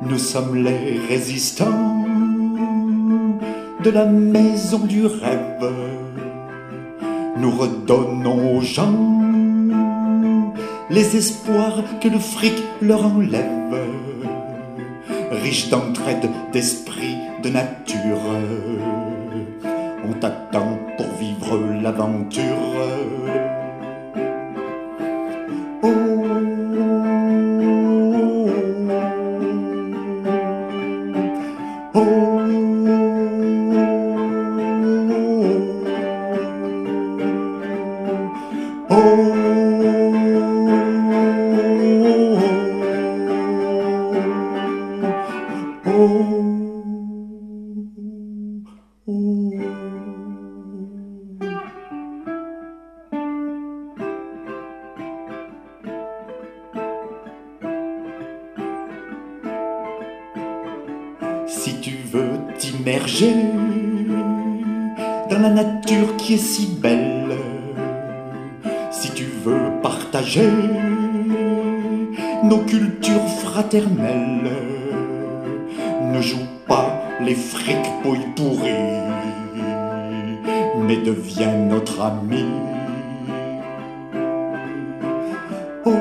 Nous sommes les résistants de la maison du rêve. Nous redonnons aux gens les espoirs que le fric leur enlève. Riches d'entraide, d'esprit, de nature, on t'attend pour vivre l'aventure. Oh, oh, oh, Si tu veux t'immerger dans la nature qui est si belle, si tu veux partager nos cultures fraternelles, ne joue pas les frics pouilles pourries, mais deviens notre ami. Oh,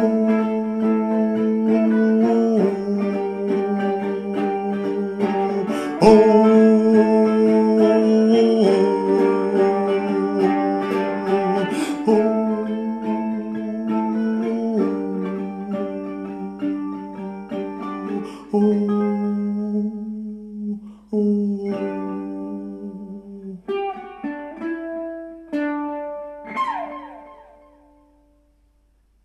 oh, oh, oh.